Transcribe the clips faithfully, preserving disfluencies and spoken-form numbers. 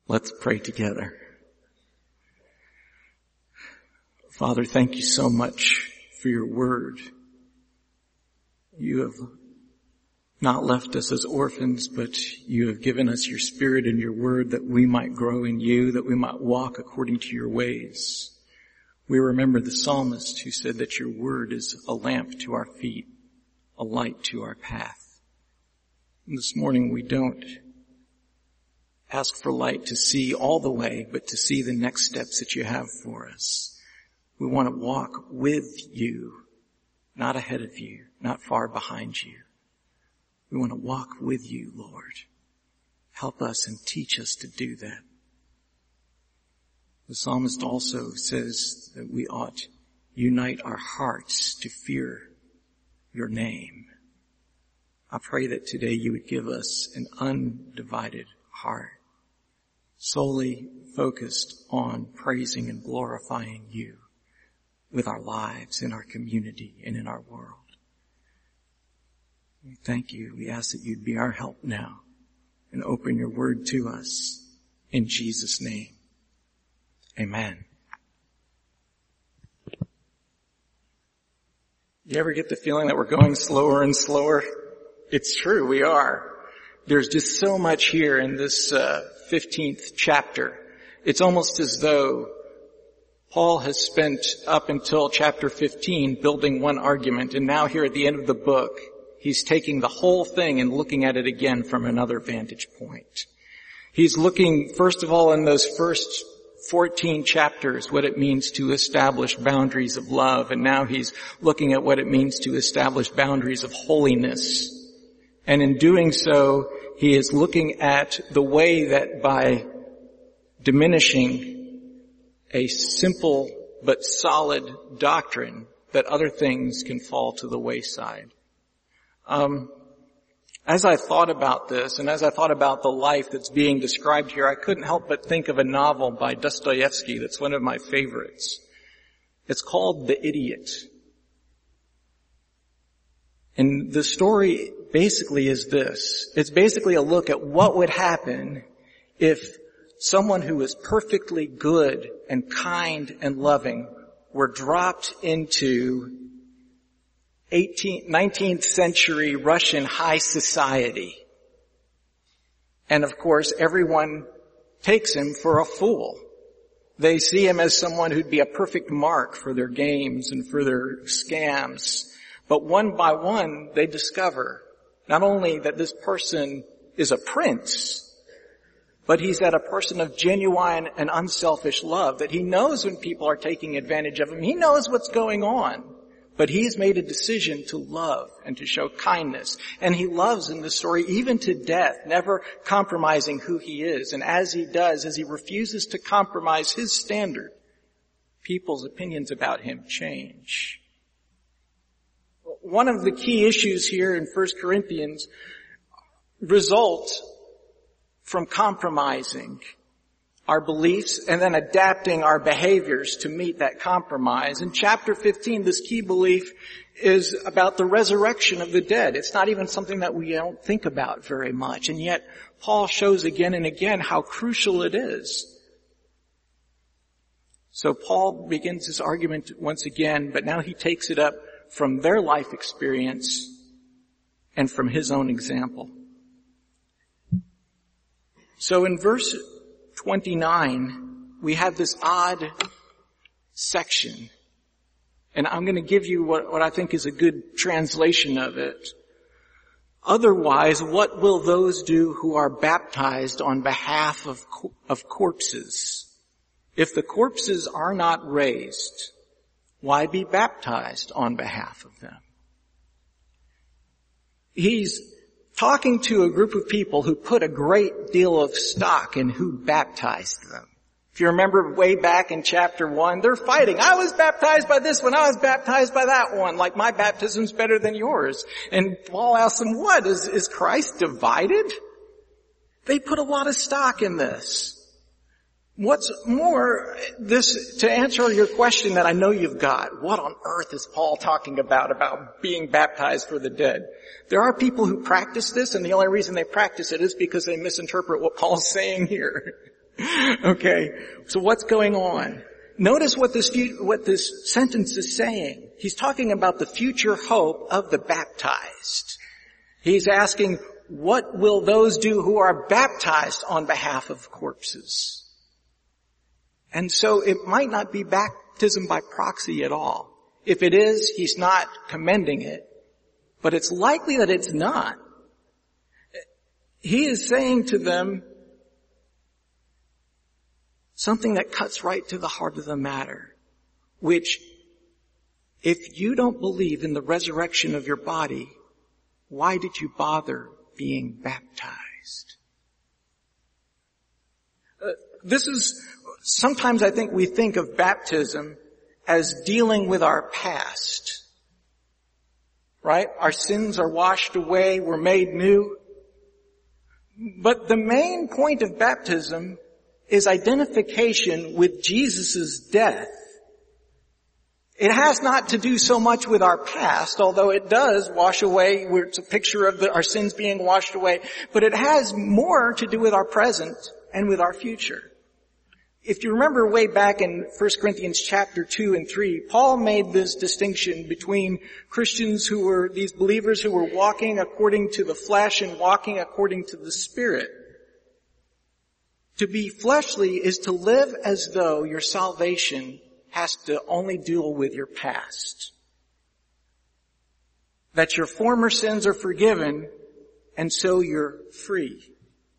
Let's pray together. Father, thank you so much for your word. You have not left us as orphans, but you have given us your spirit and your word that we might grow in you, that we might walk according to your ways. We remember the psalmist who said that your word is a lamp to our feet, a light to our path. And this morning we don't ask for light to see all the way, but to see the next steps that you have for us. We want to walk with you, not ahead of you, not far behind you. We want to walk with you, Lord. Help us and teach us to do that. The psalmist also says that we ought unite our hearts to fear your name. I pray that today you would give us an undivided heart, solely focused on praising and glorifying you with our lives, in our community, and in our world. We thank you. We ask that you'd be our help now and open your word to us in Jesus' name. Amen. You ever get the feeling that we're going slower and slower? It's true, we are. There's just so much here in this uh, fifteenth chapter. It's almost as though Paul has spent up until chapter fifteen building one argument, and now here at the end of the book, he's taking the whole thing and looking at it again from another vantage point. He's looking, first of all, in those first fourteen chapters, what it means to establish boundaries of love, and now he's looking at what it means to establish boundaries of holiness. And in doing so, he is looking at the way that by diminishing a simple but solid doctrine, that other things can fall to the wayside. Um, as I thought about this, and as I thought about the life that's being described here, I couldn't help but think of a novel by Dostoevsky that's one of my favorites. It's called The Idiot. And the story basically is this. It's basically a look at what would happen if someone who is perfectly good and kind and loving were dropped into eighteenth, nineteenth century Russian high society. And of course, everyone takes him for a fool. They see him as someone who'd be a perfect mark for their games and for their scams. But one by one, they discover not only that this person is a prince, but he's that a person of genuine and unselfish love, that he knows when people are taking advantage of him. He knows what's going on, but he's made a decision to love and to show kindness. And he loves in this story even to death, never compromising who he is. And as he does, as he refuses to compromise his standard, people's opinions about him change. One of the key issues here in First Corinthians result from compromising our beliefs and then adapting our behaviors to meet that compromise. In chapter fifteen, this key belief is about the resurrection of the dead. It's not even something that we don't think about very much, and yet Paul shows again and again how crucial it is. So Paul begins his argument once again, but now he takes it up from their life experience and from his own example. So in verse twenty-nine, we have this odd section. And I'm going to give you what, what I think is a good translation of it. Otherwise, what will those do who are baptized on behalf of, of corpses? If the corpses are not raised, why be baptized on behalf of them? He's talking to a group of people who put a great deal of stock in who baptized them. If you remember way back in chapter one, they're fighting. I was baptized by this one. I was baptized by that one. Like my baptism's better than yours. And Paul asks them, what? Is, is Christ divided? They put a lot of stock in this. What's more, this, to answer your question that I know you've got, what on earth is Paul talking about, about being baptized for the dead? There are people who practice this, and the only reason they practice it is because they misinterpret what Paul's saying here. Okay, so what's going on? Notice what this, what this sentence is saying. He's talking about the future hope of the baptized. He's asking, what will those do who are baptized on behalf of corpses? And so it might not be baptism by proxy at all. If it is, he's not commending it. But it's likely that it's not. He is saying to them something that cuts right to the heart of the matter, which, if you don't believe in the resurrection of your body, why did you bother being baptized? Uh, this is, sometimes I think we think of baptism as dealing with our past. Right? Our sins are washed away, we're made new. But the main point of baptism is identification with Jesus' death. It has not to do so much with our past, although it does wash away, it's a picture of the, our sins being washed away, but it has more to do with our present and with our future. If you remember way back in First Corinthians chapter two and three, Paul made this distinction between Christians who were, these believers who were walking according to the flesh and walking according to the Spirit. To be fleshly is to live as though your salvation has to only deal with your past. That your former sins are forgiven, and so you're free.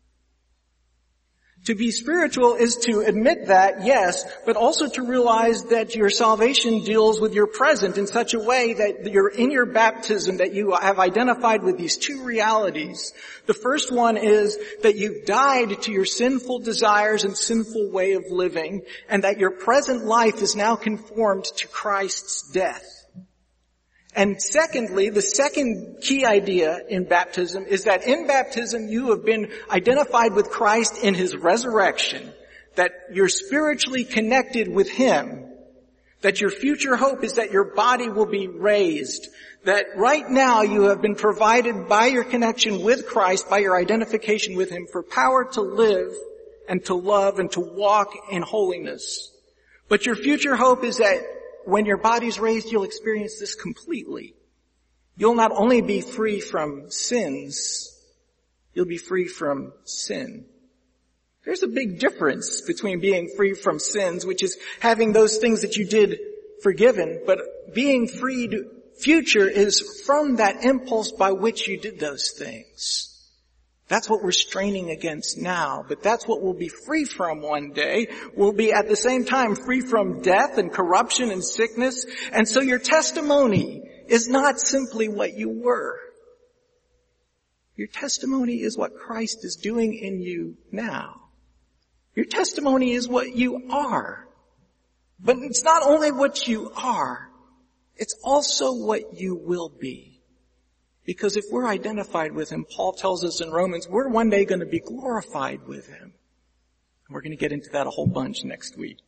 To be spiritual is to admit that, yes, but also to realize that your salvation deals with your present in such a way that you're in your baptism, that you have identified with these two realities. The first one is that you've died to your sinful desires and sinful way of living, and that your present life is now conformed to Christ's death. And secondly, the second key idea in baptism is that in baptism you have been identified with Christ in His resurrection, that you're spiritually connected with Him, that your future hope is that your body will be raised, that right now you have been provided by your connection with Christ, by your identification with Him, for power to live and to love and to walk in holiness. But your future hope is that when your body's raised, you'll experience this completely. You'll not only be free from sins, you'll be free from sin. There's a big difference between being free from sins, which is having those things that you did forgiven, but being freed future is from that impulse by which you did those things. That's what we're straining against now, but that's what we'll be free from one day. We'll be at the same time free from death and corruption and sickness. And so your testimony is not simply what you were. Your testimony is what Christ is doing in you now. Your testimony is what you are. But it's not only what you are, it's also what you will be. Because if we're identified with Him, Paul tells us in Romans, we're one day going to be glorified with Him. We're going to get into that a whole bunch next week.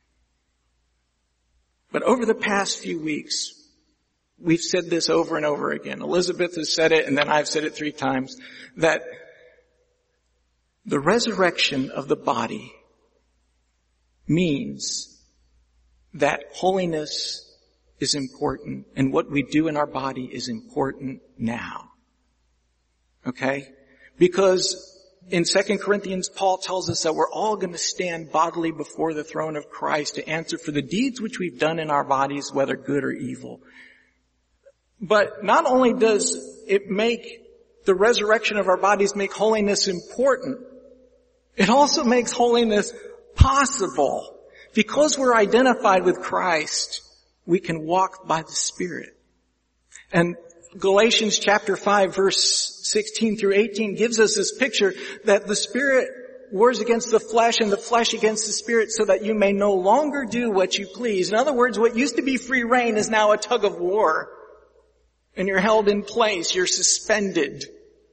But over the past few weeks, we've said this over and over again. Elizabeth has said it, and then I've said it three times, that the resurrection of the body means that holiness is important, and what we do in our body is important now. Okay? Because in Second Corinthians, Paul tells us that we're all going to stand bodily before the throne of Christ to answer for the deeds which we've done in our bodies, whether good or evil. But not only does it make the resurrection of our bodies make holiness important, it also makes holiness possible. Because we're identified with Christ, we can walk by the Spirit. And Galatians chapter five verse sixteen through eighteen gives us this picture that the Spirit wars against the flesh and the flesh against the Spirit so that you may no longer do what you please. In other words, what used to be free reign is now a tug of war. And you're held in place. You're suspended.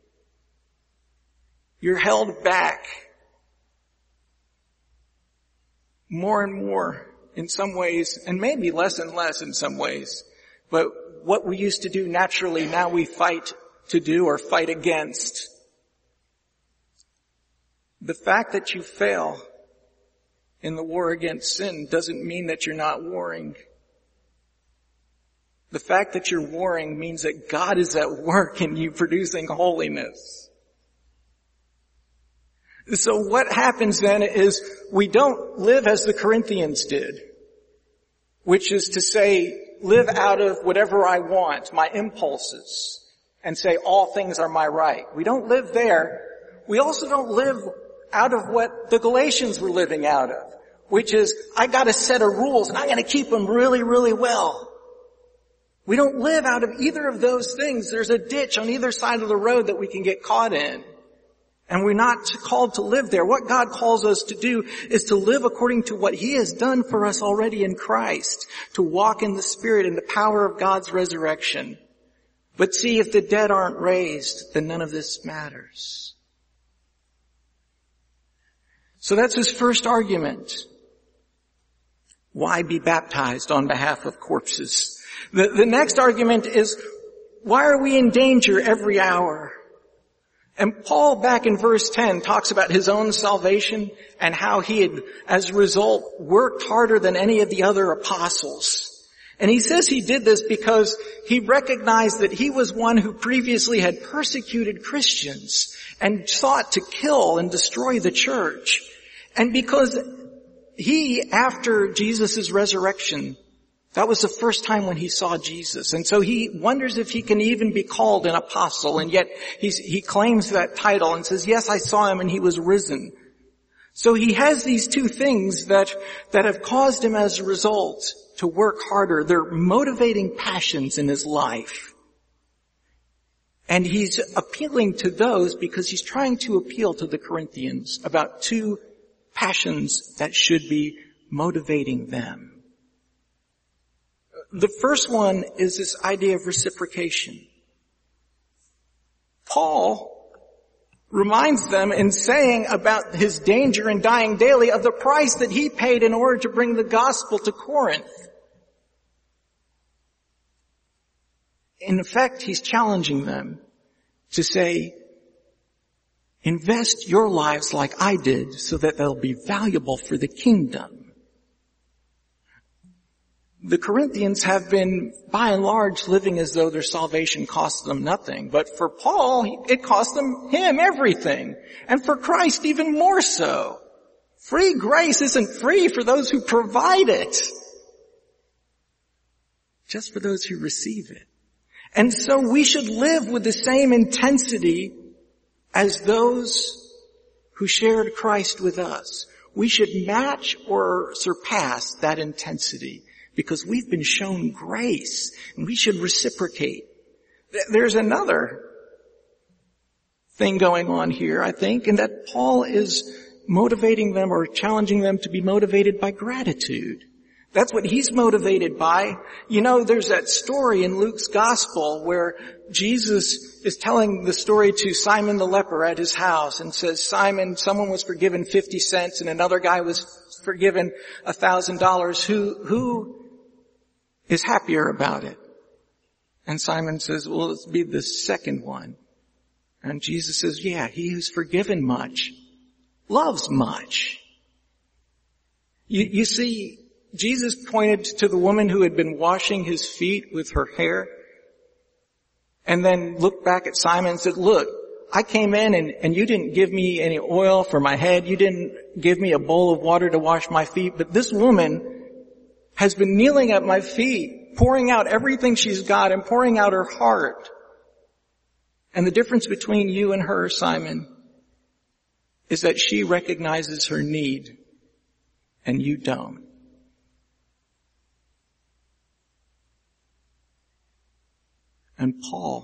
You're held back. More and more in some ways, and maybe less and less in some ways. But what we used to do naturally, now we fight to do or fight against. The fact that you fail in the war against sin doesn't mean that you're not warring. The fact that you're warring means that God is at work in you producing holiness. So what happens then is we don't live as the Corinthians did, which is to say, live out of whatever I want, my impulses, and say all things are my right. We don't live there. We also don't live out of what the Galatians were living out of, which is, I got a set of rules and I'm going to keep them really, really well. We don't live out of either of those things. There's a ditch on either side of the road that we can get caught in. And we're not called to live there. What God calls us to do is to live according to what He has done for us already in Christ, to walk in the Spirit and the power of God's resurrection. But see, if the dead aren't raised, then none of this matters. So that's his first argument. Why be baptized on behalf of corpses? The, the next argument is, why are we in danger every hour? And Paul, back in verse ten, talks about his own salvation and how he had, as a result, worked harder than any of the other apostles. And he says he did this because he recognized that he was one who previously had persecuted Christians and sought to kill and destroy the church. And because he, after Jesus' resurrection, that was the first time when he saw Jesus. And so he wonders if he can even be called an apostle. And yet he's, he claims that title and says, yes, I saw him and he was risen. So he has these two things that, that have caused him as a result to work harder. They're motivating passions in his life. And he's appealing to those because he's trying to appeal to the Corinthians about two passions that should be motivating them. The first one is this idea of reciprocation. Paul reminds them in saying about his danger in dying daily of the price that he paid in order to bring the gospel to Corinth. In effect, he's challenging them to say, invest your lives like I did so that they'll be valuable for the kingdom. The Corinthians have been, by and large, living as though their salvation cost them nothing. But for Paul, it cost them, him, everything. And for Christ, even more so. Free grace isn't free for those who provide it. Just for those who receive it. And so we should live with the same intensity as those who shared Christ with us. We should match or surpass that intensity. Because we've been shown grace, and we should reciprocate. There's another thing going on here, I think, and that Paul is motivating them or challenging them to be motivated by gratitude. That's what he's motivated by. You know, there's that story in Luke's gospel where Jesus is telling the story to Simon the leper at his house and says, Simon, someone was forgiven fifty cents and another guy was forgiven a thousand dollars. Who, who is happier about it? And Simon says, well, let's be the second one. And Jesus says, yeah, he who's forgiven much loves much. You, you see, Jesus pointed to the woman who had been washing his feet with her hair and then looked back at Simon and said, look, I came in and, and you didn't give me any oil for my head. You didn't give me a bowl of water to wash my feet. But this woman has been kneeling at my feet, pouring out everything she's got and pouring out her heart. And the difference between you and her, Simon, is that she recognizes her need and you don't. And Paul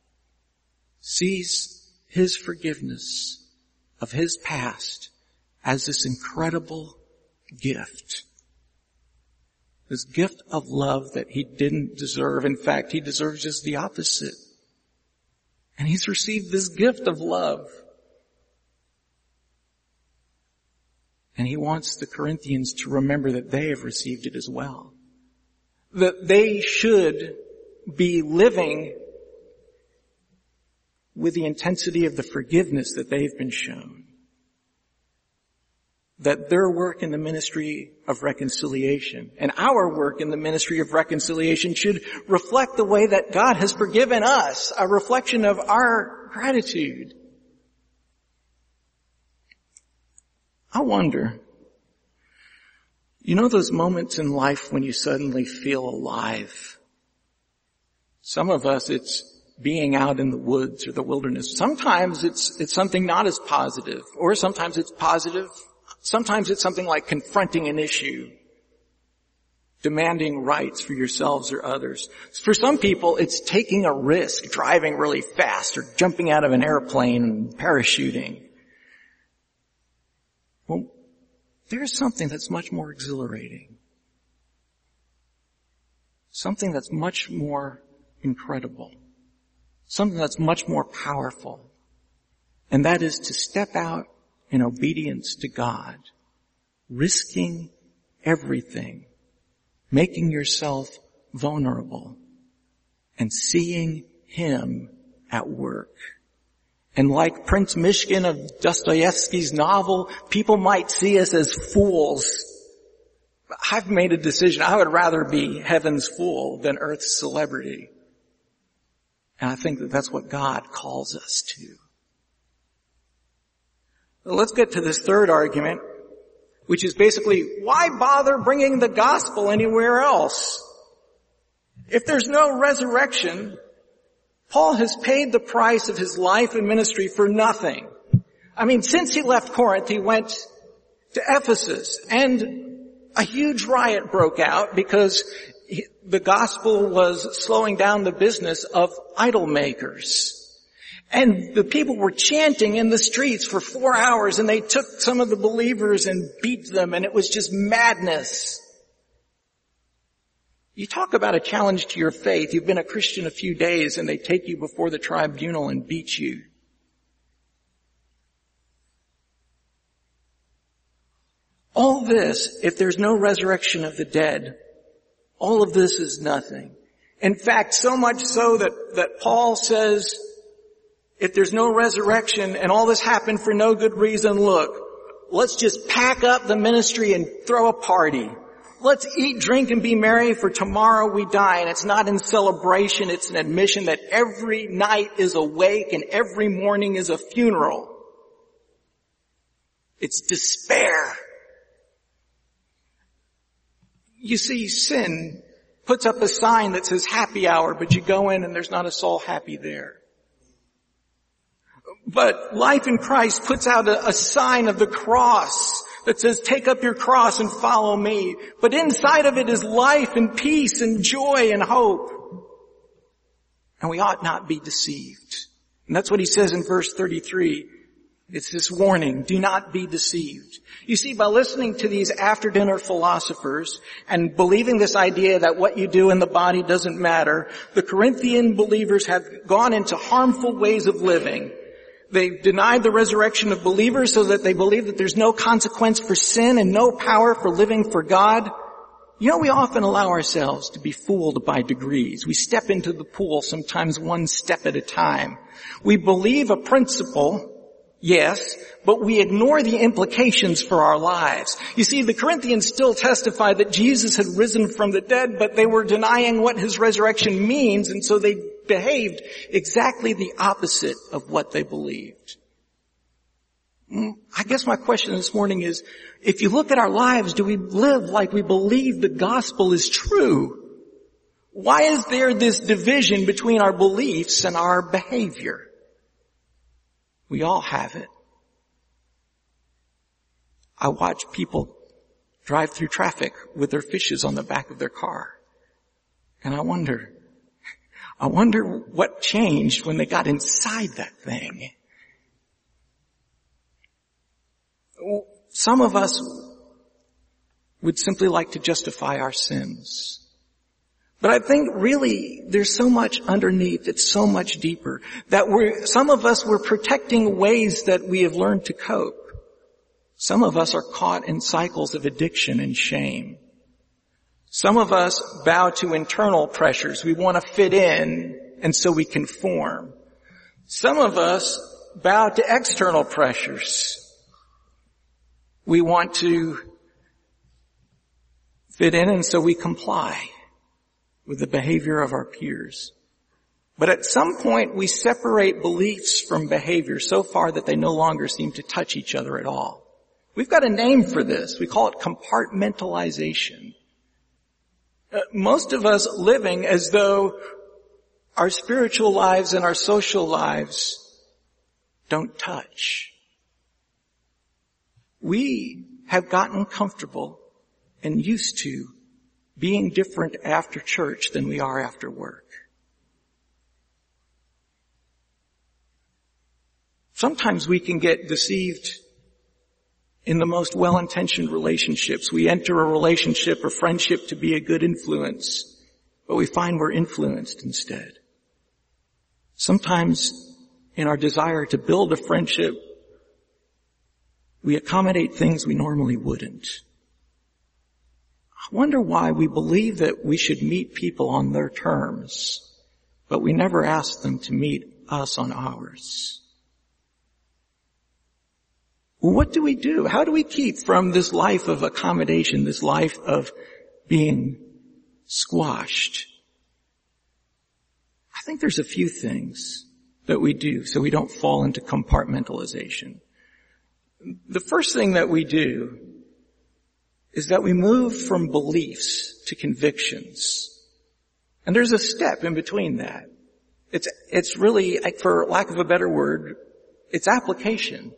sees his forgiveness of his past as this incredible gift. This gift of love that he didn't deserve. In fact, he deserves just the opposite. And he's received this gift of love. And he wants the Corinthians to remember that they have received it as well. That they should be living with the intensity of the forgiveness that they've been shown. that their work in the ministry of reconciliation and our work in the ministry of reconciliation should reflect the way that God has forgiven us, a reflection of our gratitude. I wonder, you know those moments in life when you suddenly feel alive? Some of us, it's being out in the woods or the wilderness. Sometimes it's, it's something not as positive, or sometimes it's positive. Sometimes it's something like confronting an issue, demanding rights for yourselves or others. For some people, it's taking a risk, driving really fast, or jumping out of an airplane and parachuting. Well, there's something that's much more exhilarating. Something that's much more incredible. Something that's much more powerful. And that is to step out in obedience to God, risking everything, making yourself vulnerable, and seeing Him at work. And like Prince Mishkin of Dostoevsky's novel, people might see us as fools. I've made a decision. I would rather be heaven's fool than earth's celebrity. And I think that that's what God calls us to. Let's get to this third argument, which is basically, why bother bringing the gospel anywhere else? If there's no resurrection, Paul has paid the price of his life and ministry for nothing. I mean, since he left Corinth, he went to Ephesus, and a huge riot broke out because he, the gospel was slowing down the business of idol makers. And the people were chanting in the streets for four hours, and they took some of the believers and beat them, and it was just madness. You talk about a challenge to your faith. You've been a Christian a few days, and they take you before the tribunal and beat you. All this, if there's no resurrection of the dead, all of this is nothing. In fact, so much so that, that Paul says, if there's no resurrection and all this happened for no good reason, look, let's just pack up the ministry and throw a party. Let's eat, drink, and be merry, for tomorrow we die. And it's not in celebration, it's an admission that every night is a wake and every morning is a funeral. It's despair. You see, sin puts up a sign that says happy hour, but you go in and there's not a soul happy there. But life in Christ puts out a, a sign of the cross that says, take up your cross and follow me. But inside of it is life and peace and joy and hope. And we ought not be deceived. And that's what he says in verse thirty-three. It's this warning, do not be deceived. You see, by listening to these after-dinner philosophers and believing this idea that what you do in the body doesn't matter, the Corinthian believers have gone into harmful ways of living. They've denied the resurrection of believers so that they believe that there's no consequence for sin and no power for living for God. You know, we often allow ourselves to be fooled by degrees. We step into the pool sometimes one step at a time. We believe a principle, yes, but we ignore the implications for our lives. You see, the Corinthians still testified that Jesus had risen from the dead, but they were denying what his resurrection means, and so they behaved exactly the opposite of what they believed. I guess my question this morning is, if you look at our lives, do we live like we believe the gospel is true? Why is there this division between our beliefs and our behavior? We all have it. I watch people drive through traffic with their fishes on the back of their car. And I wonder, I wonder what changed when they got inside that thing. Some of us would simply like to justify our sins. But I think really there's so much underneath, it's so much deeper, that we're, some of us were protecting ways that we have learned to cope. Some of us are caught in cycles of addiction and shame. Some of us bow to internal pressures. We want to fit in, and so we conform. Some of us bow to external pressures. We want to fit in, and so we comply with the behavior of our peers. But at some point we separate beliefs from behavior so far that they no longer seem to touch each other at all. We've got a name for this. We call it compartmentalization. Uh, most of us living as though our spiritual lives and our social lives don't touch. We have gotten comfortable and used to being different after church than we are after work. Sometimes we can get deceived in the most well-intentioned relationships. We enter a relationship or friendship to be a good influence, but we find we're influenced instead. Sometimes in our desire to build a friendship, we accommodate things we normally wouldn't. I wonder why we believe that we should meet people on their terms, but we never ask them to meet us on ours. Well, what do we do? How do we keep from this life of accommodation, this life of being squashed? I think there's a few things that we do so we don't fall into compartmentalization. The first thing that we do is that we move from beliefs to convictions. And there's a step in between that. It's, it's really, for lack of a better word, it's application.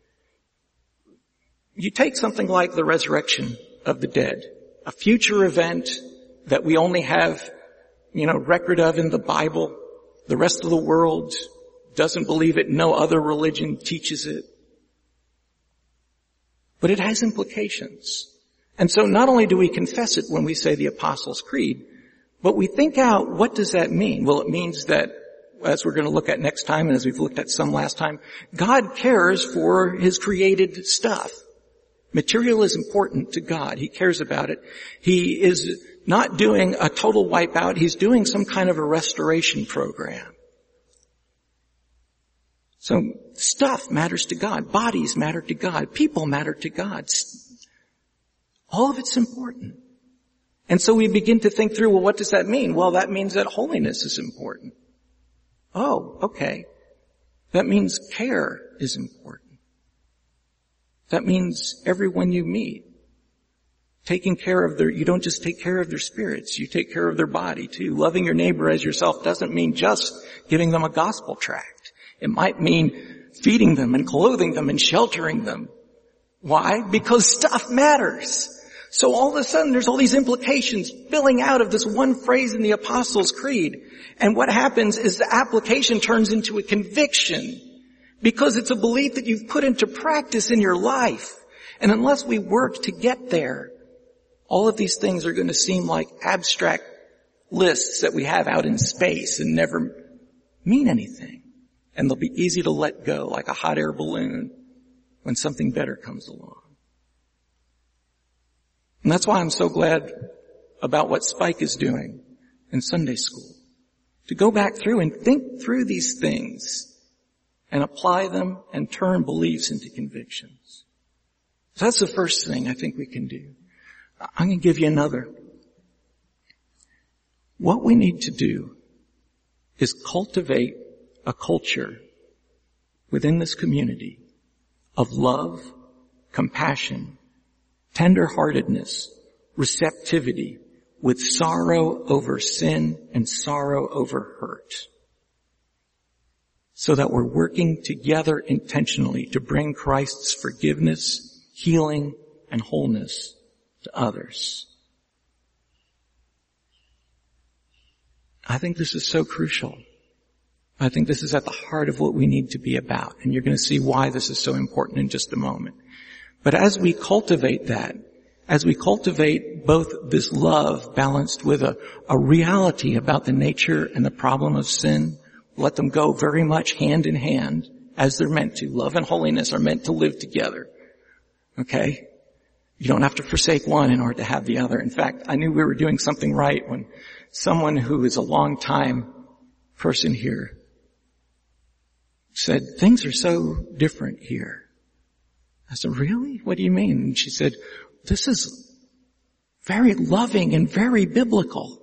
You take something like the resurrection of the dead, a future event that we only have, you know, record of in the Bible. The rest of the world doesn't believe it. No other religion teaches it. But it has implications. And so not only do we confess it when we say the Apostles' Creed, but we think out, what does that mean? Well, it means that, as we're going to look at next time, and as we've looked at some last time, God cares for His created stuff. Material is important to God. He cares about it. He is not doing a total wipeout. He's doing some kind of a restoration program. So stuff matters to God. Bodies matter to God. People matter to God. All of it's important. And so we begin to think through, well, what does that mean? Well, that means that holiness is important. Oh, okay. That means care is important. That means everyone you meet, taking care of their, you don't just take care of their spirits, you take care of their body too. Loving your neighbor as yourself doesn't mean just giving them a gospel tract. It might mean feeding them and clothing them and sheltering them. Why? Because stuff matters. So all of a sudden there's all these implications spilling out of this one phrase in the Apostles' Creed. And what happens is the application turns into a conviction. Because it's a belief that you've put into practice in your life. And unless we work to get there, all of these things are going to seem like abstract lists that we have out in space and never mean anything. And they'll be easy to let go like a hot air balloon when something better comes along. And that's why I'm so glad about what Spike is doing in Sunday school. To go back through and think through these things and apply them and turn beliefs into convictions. So that's the first thing I think we can do. I'm going to give you another. What we need to do is cultivate a culture within this community of love, compassion, tenderheartedness, receptivity, with sorrow over sin and sorrow over hurt. So that we're working together intentionally to bring Christ's forgiveness, healing, and wholeness to others. I think this is so crucial. I think this is at the heart of what we need to be about. And you're going to see why this is so important in just a moment. But as we cultivate that, as we cultivate both this love balanced with a, a reality about the nature and the problem of sin, let them go very much hand in hand as they're meant to. Love and holiness are meant to live together. Okay? You don't have to forsake one in order to have the other. In fact, I knew we were doing something right when someone who is a long time person here said, things are so different here. I said, really? What do you mean? And she said, this is very loving and very biblical.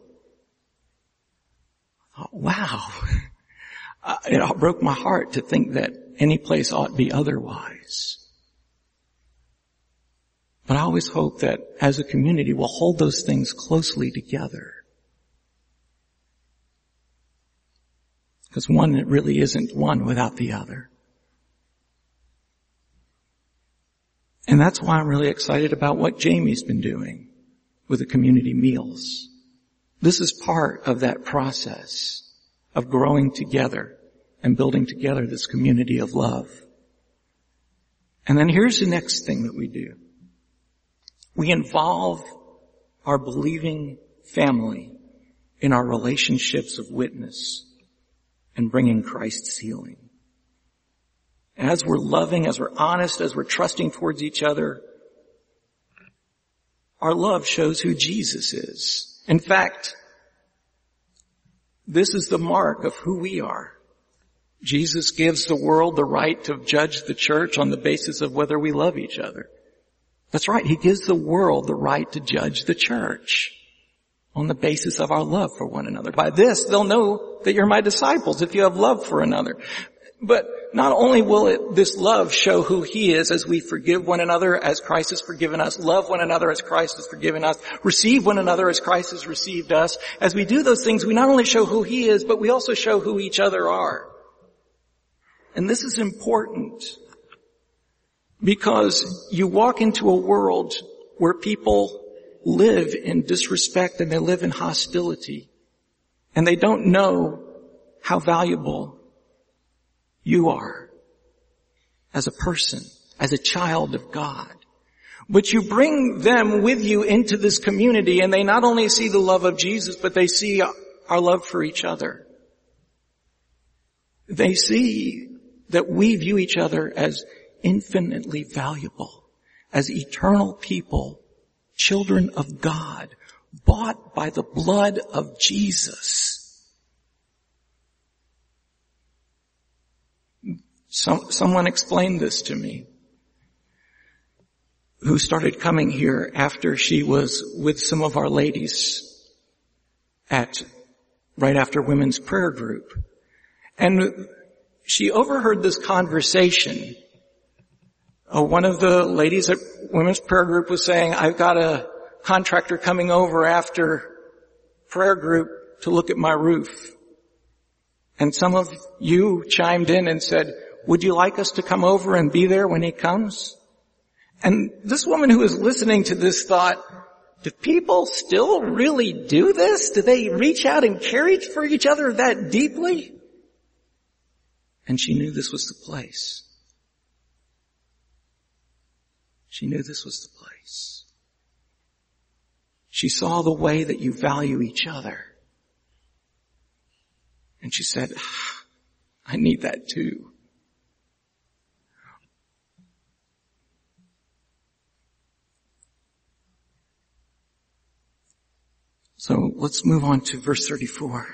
I thought, wow. It broke my heart to think that any place ought to be otherwise. But I always hope that as a community we'll hold those things closely together. Because one really isn't one without the other. And that's why I'm really excited about what Jamie's been doing with the community meals. This is part of that process of growing together and building together this community of love. And then here's the next thing that we do. We involve our believing family in our relationships of witness and bringing Christ's healing. As we're loving, as we're honest, as we're trusting towards each other, our love shows who Jesus is. In fact, this is the mark of who we are. Jesus gives the world the right to judge the church on the basis of whether we love each other. That's right. He gives the world the right to judge the church on the basis of our love for one another. By this, they'll know that you're my disciples if you have love for another. But not only will it, this love show who he is as we forgive one another as Christ has forgiven us, love one another as Christ has forgiven us, receive one another as Christ has received us. As we do those things, we not only show who he is, but we also show who each other are. And this is important because you walk into a world where people live in disrespect and they live in hostility and they don't know how valuable you are as a person, as a child of God. But you bring them with you into this community and they not only see the love of Jesus, but they see our love for each other. They see that we view each other as infinitely valuable, as eternal people, children of God, bought by the blood of Jesus. Some, someone explained this to me, who started coming here after she was with some of our ladies at, right after women's prayer group. And she overheard this conversation. Uh, one of the ladies at women's prayer group was saying, I've got a contractor coming over after prayer group to look at my roof. And some of you chimed in and said, would you like us to come over and be there when he comes? And this woman who was listening to this thought, do people still really do this? Do they reach out and care for each other that deeply? And she knew this was the place. She knew this was the place. She saw the way that you value each other. And she said, I need that too. So let's move on to verse thirty-four.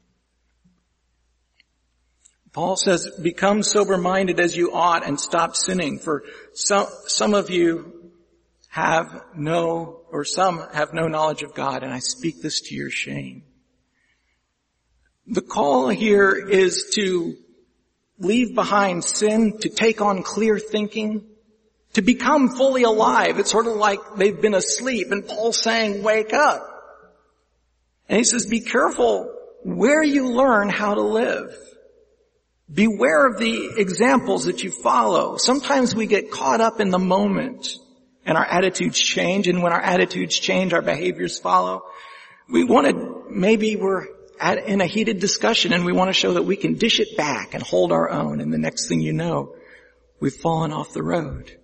Paul says, become sober-minded as you ought and stop sinning, for some, some of you have no, or some have no knowledge of God, and I speak this to your shame. The call here is to leave behind sin, to take on clear thinking, to become fully alive. It's sort of like they've been asleep, and Paul's saying, wake up. And he says, be careful where you learn how to live. Beware of the examples that you follow. Sometimes we get caught up in the moment and our attitudes change, and when our attitudes change, our behaviors follow. We want to, maybe we're at, in a heated discussion and we want to show that we can dish it back and hold our own, and the next thing you know, we've fallen off the road.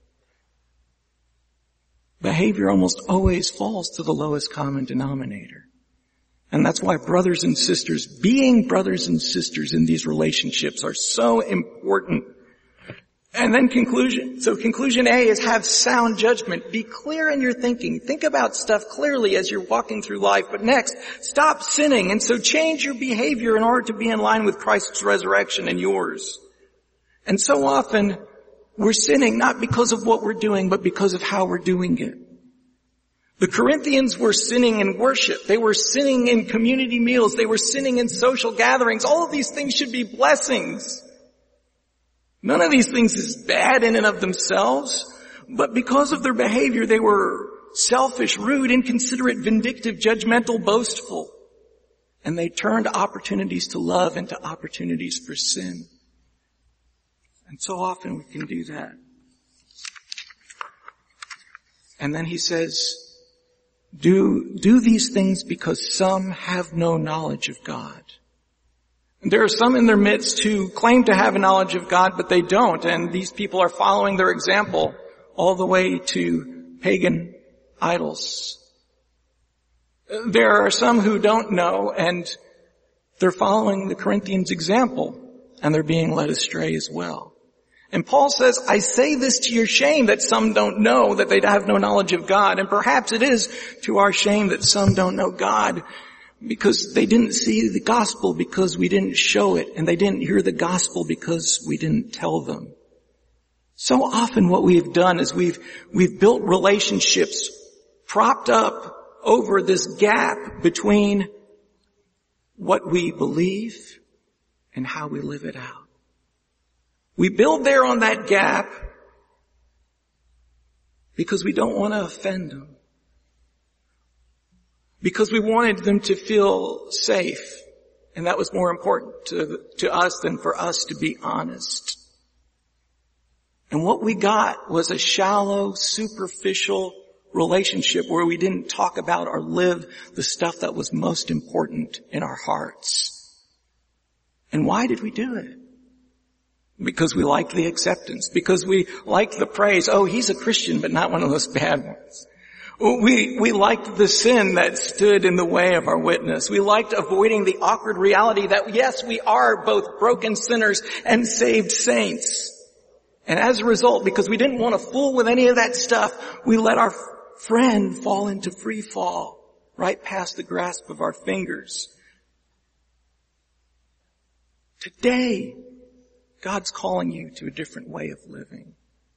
Behavior almost always falls to the lowest common denominator. And that's why brothers and sisters, being brothers and sisters in these relationships are so important. And then conclusion. So conclusion A is have sound judgment. Be clear in your thinking. Think about stuff clearly as you're walking through life. But next, stop sinning. And so change your behavior in order to be in line with Christ's resurrection and yours. And so often We're sinning not because of what we're doing, but because of how we're doing it. The Corinthians were sinning in worship. They were sinning in community meals. They were sinning in social gatherings. All of these things should be blessings. None of these things is bad in and of themselves, but because of their behavior, they were selfish, rude, inconsiderate, vindictive, judgmental, boastful. And they turned opportunities to love into opportunities for sin. And so often we can do that. And then he says, do, do these things because some have no knowledge of God. And there are some in their midst who claim to have a knowledge of God, but they don't. And these people are following their example all the way to pagan idols. There are some who don't know, and they're following the Corinthians' example, and they're being led astray as well. And Paul says, I say this to your shame that some don't know, that they have no knowledge of God. And perhaps it is to our shame that some don't know God because they didn't see the gospel because we didn't show it, and they didn't hear the gospel because we didn't tell them. So often what we've done is we've, we've built relationships propped up over this gap between what we believe and how we live it out. We build there on that gap because we don't want to offend them. Because we wanted them to feel safe. And that was more important to, to us than for us to be honest. And what we got was a shallow, superficial relationship where we didn't talk about or live the stuff that was most important in our hearts. And why did we do it? Because we liked the acceptance. Because we liked the praise. Oh, he's a Christian, but not one of those bad ones. We, we liked the sin that stood in the way of our witness. We liked avoiding the awkward reality that yes, we are both broken sinners and saved saints. And as a result, because we didn't want to fool with any of that stuff, we let our friend fall into free fall, right past the grasp of our fingers. Today, God's calling you to a different way of living.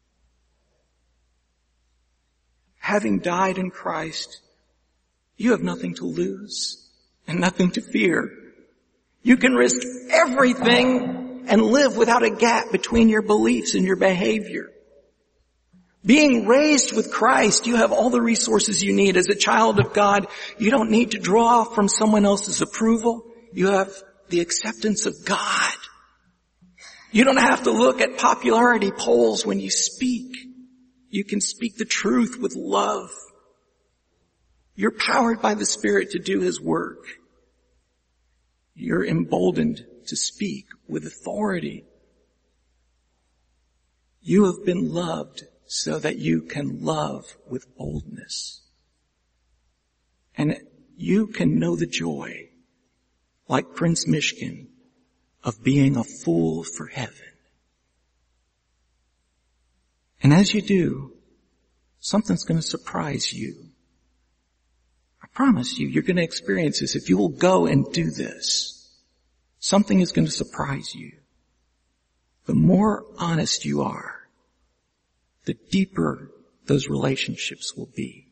Having died in Christ, you have nothing to lose and nothing to fear. You can risk everything and live without a gap between your beliefs and your behavior. Being raised with Christ, you have all the resources you need. As a child of God, you don't need to draw from someone else's approval. You have the acceptance of God. You don't have to look at popularity polls when you speak. You can speak the truth with love. You're powered by the Spirit to do His work. You're emboldened to speak with authority. You have been loved so that you can love with boldness. And you can know the joy, like Prince Mishkin, of being a fool for heaven. And as you do, something's going to surprise you. I promise you, you're going to experience this. If you will go and do this, something is going to surprise you. The more honest you are, the deeper those relationships will be.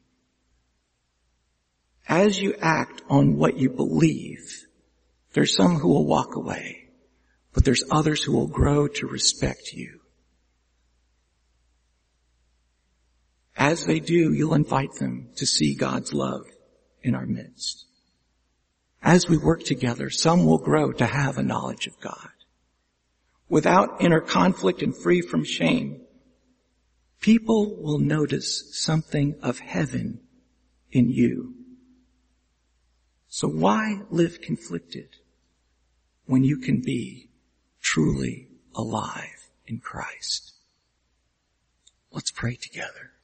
As you act on what you believe, there's some who will walk away, but there's others who will grow to respect you. As they do, you'll invite them to see God's love in our midst. As we work together, some will grow to have a knowledge of God. Without inner conflict and free from shame, people will notice something of heaven in you. So why live conflicted when you can be truly alive in Christ? Let's pray together.